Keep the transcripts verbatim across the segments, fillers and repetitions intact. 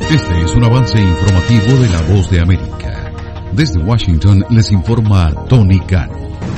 Este es un avance informativo de La Voz de América. Desde Washington les informa Tony Cano.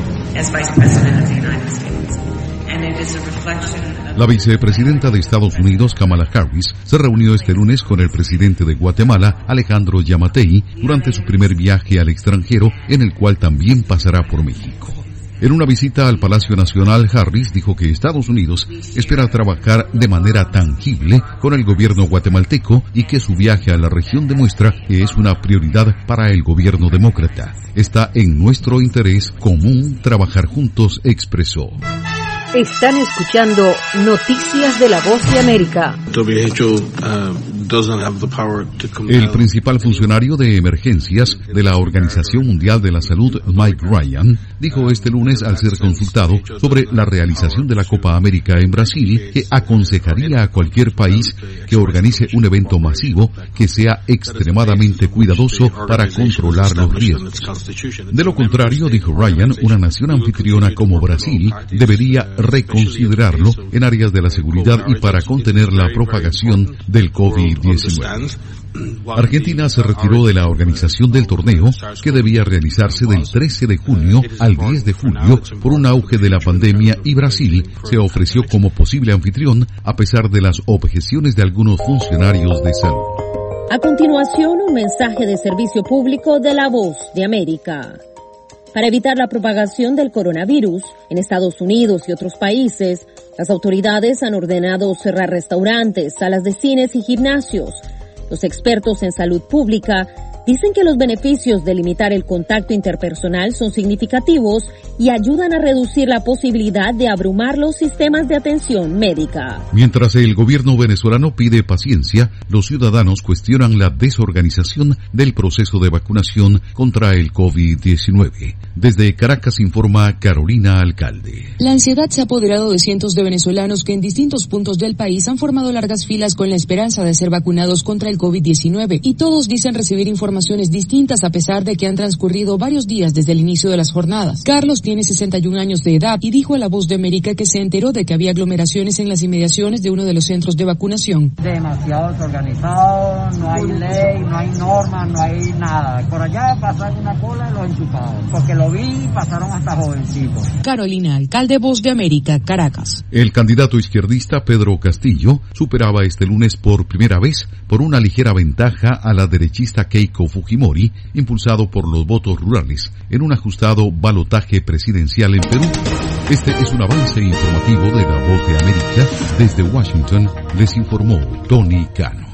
La vicepresidenta de Estados Unidos, Kamala Harris, se reunió este lunes con el presidente de Guatemala, Alejandro Yamatei, durante su primer viaje al extranjero, en el cual también pasará por México. En una visita al Palacio Nacional, Harris dijo que Estados Unidos espera trabajar de manera tangible con el gobierno guatemalteco y que su viaje a la región demuestra que es una prioridad para el gobierno demócrata. Está en nuestro interés común trabajar juntos, expresó. Están escuchando Noticias de La Voz de América. El principal funcionario de emergencias de la Organización Mundial de la Salud, Mike Ryan, dijo este lunes al ser consultado sobre la realización de la Copa América en Brasil que aconsejaría a cualquier país que organice un evento masivo que sea extremadamente cuidadoso para controlar los riesgos. De lo contrario, dijo Ryan, una nación anfitriona como Brasil debería reconsiderarlo en áreas de la seguridad y para contener la propagación del COVID diecinueve. Argentina se retiró de la organización del torneo que debía realizarse del trece de junio al diez de julio por un auge de la pandemia y Brasil se ofreció como posible anfitrión a pesar de las objeciones de algunos funcionarios de salud. A continuación, un mensaje de servicio público de La Voz de América. Para evitar la propagación del coronavirus en Estados Unidos y otros países, las autoridades han ordenado cerrar restaurantes, salas de cines y gimnasios. Los expertos en salud pública dicen que los beneficios de limitar el contacto interpersonal son significativos y ayudan a reducir la posibilidad de abrumar los sistemas de atención médica. Mientras el gobierno venezolano pide paciencia, los ciudadanos cuestionan la desorganización del proceso de vacunación contra el COVID diecinueve. Desde Caracas informa Carolina Alcalde. La ansiedad se ha apoderado de cientos de venezolanos que en distintos puntos del país han formado largas filas con la esperanza de ser vacunados contra el COVID diecinueve y todos dicen recibir informaciones distintas a pesar de que han transcurrido varios días desde el inicio de las jornadas. Carlos tiene sesenta y un años de edad y dijo a La Voz de América que se enteró de que había aglomeraciones en las inmediaciones de uno de los centros de vacunación. Demasiado desorganizado, no hay ley, no hay normas, no hay nada. Por allá pasan una cola de los enchufados, porque lo vi y pasaron hasta jovencitos. Carolina Alcalde, Voz de América, Caracas. El candidato izquierdista Pedro Castillo superaba este lunes por primera vez por una ligera ventaja a la derechista Keiko Fujimori, impulsado por los votos rurales, en un ajustado balotaje presidencial en Perú. Este es un avance informativo de La Voz de América. Desde Washington les informó Tony Cano.